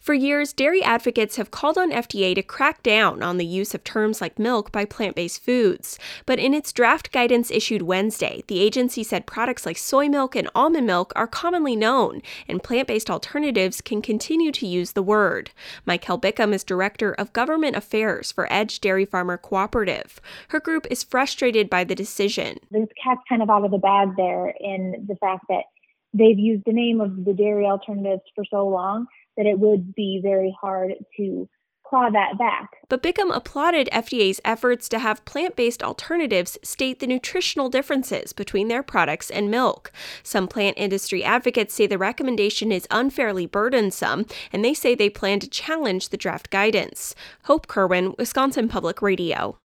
For years, dairy advocates have called on FDA to crack down on the use of terms like milk by plant-based foods. But in its draft guidance issued Wednesday, the agency said products like soy milk and almond milk are commonly known, and plant-based alternatives can continue to use the word. Michael Bickham is Director of Government Affairs for Edge Dairy Farmer Cooperative. Her group is frustrated by the decision. The cat's kind of out of the bag there in the fact that they've used the name of the dairy alternatives for so long that it would be very hard to claw that back. But Bickham applauded FDA's efforts to have plant-based alternatives state the nutritional differences between their products and milk. Some plant industry advocates say the recommendation is unfairly burdensome, and they say they plan to challenge the draft guidance. Hope Kerwin, Wisconsin Public Radio.